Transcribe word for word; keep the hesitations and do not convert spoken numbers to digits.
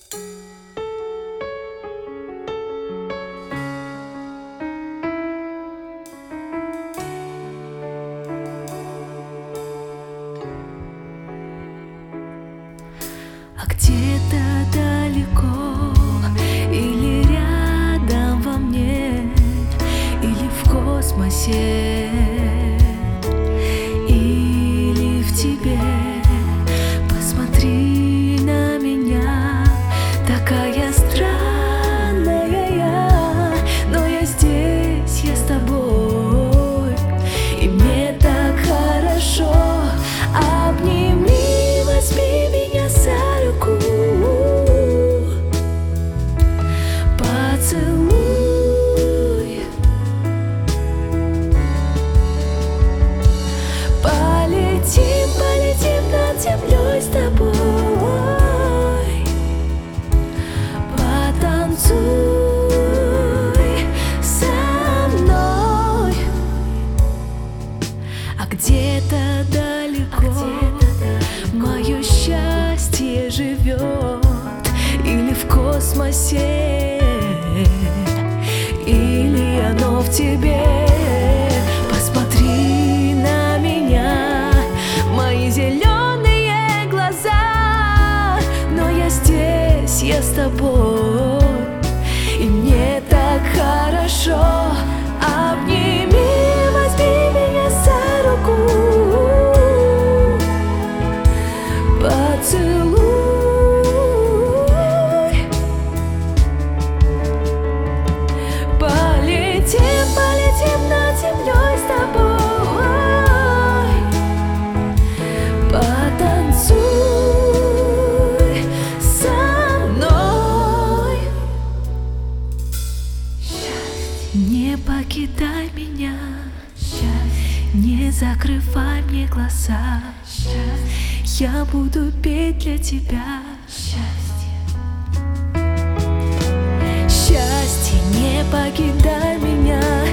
А где-то далеко или рядом во мне, или в космосе, или в тебе. Посмотри на меня, такая странная я, но я здесь, я с тобой, и мне так хорошо. Обними, возьми меня за руку, поцелуй, полетим, полетим над землей с тобой, потанцуй со мной. А где-то далеко мое счастье живет, или в космосе, или оно в тебе. Посмотри на меня, мои зеленые глаза, но я здесь, я с тобой, и мне так хорошо. Обними, возьми меня за руку, поцелуй, полетим, полетим над землей с тобой, потанцуй со мной. Не покидай меня, не закрывай мне глаза, я буду петь для тебя. Счастье, не покидай меня,